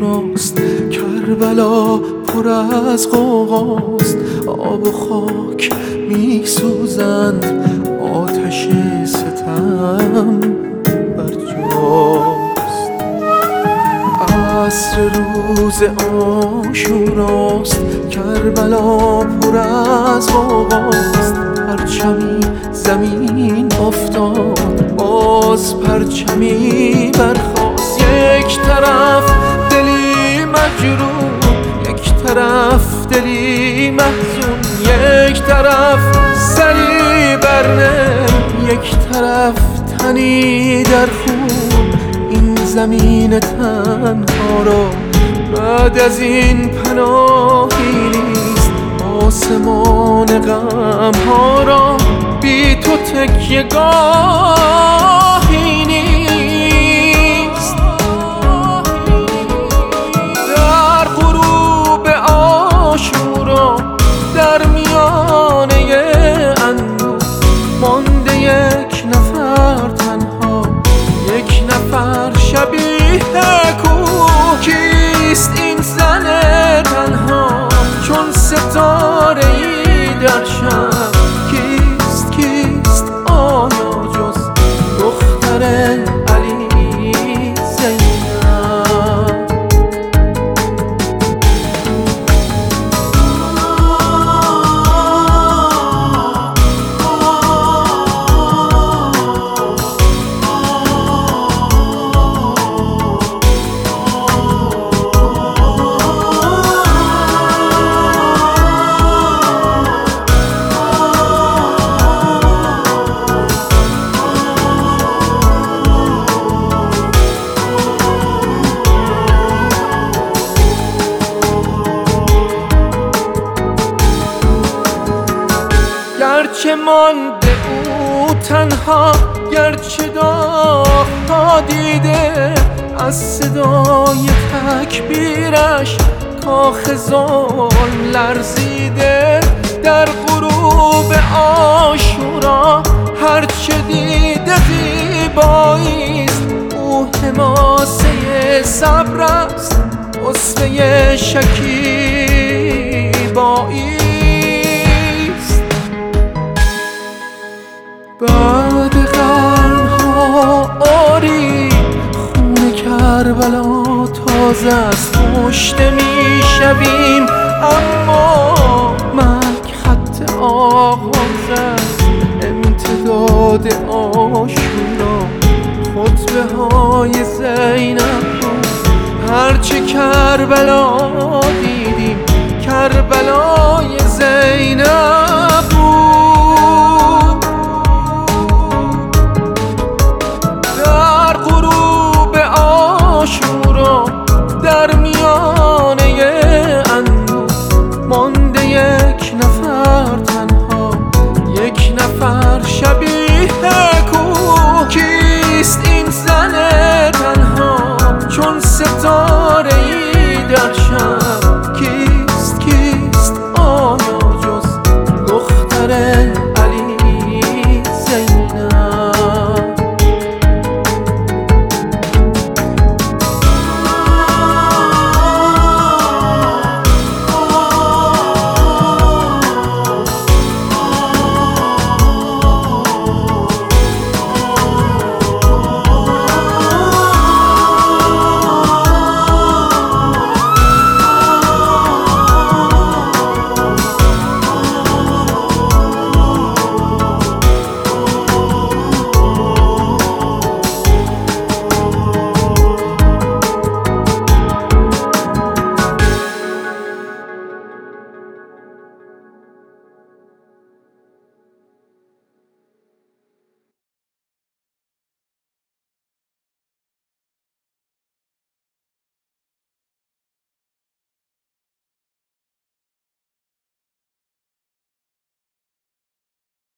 آشوراست، کربلا پر از غوغاست. آب و خاک میسوزند، آتش ستم بر جاست. عصر روز آشوراست، کربلا پر از غوغاست. پرچمی زمین افتاد، باز پرچمی برخاست. یک طرف دلی مجروح، یک طرف دلی محزون، یک طرف سری برنم، یک طرف تنی در خون. این زمین تنها را بعد از این پناهی نیست، آسمان غم ها را بی تو تکیه گاهی نیست. در غروب آشورا در میانه اندوه مانده یک نفر تنها، یک نفر شبیه کوه. کیست این زن تنها چون ستاره ای در شب؟ کیست آیا جز دختر علی زینب؟ گرچه مانده او تنها، گرچه داغ‌ها دیده، از صدای تکبیرش کاخ ظلم لرزیده. در غروب آشورا هرچه دیده زیباییست، او حماسه صبر است، غصه شکیبایی. بعد قرنها آری خون کربلا تازه است، کشته میشویم اما مرگ خط آغاز است. امتداد آشورا خطبه های زینب بود، هرچه کربلا دیدیم کربلا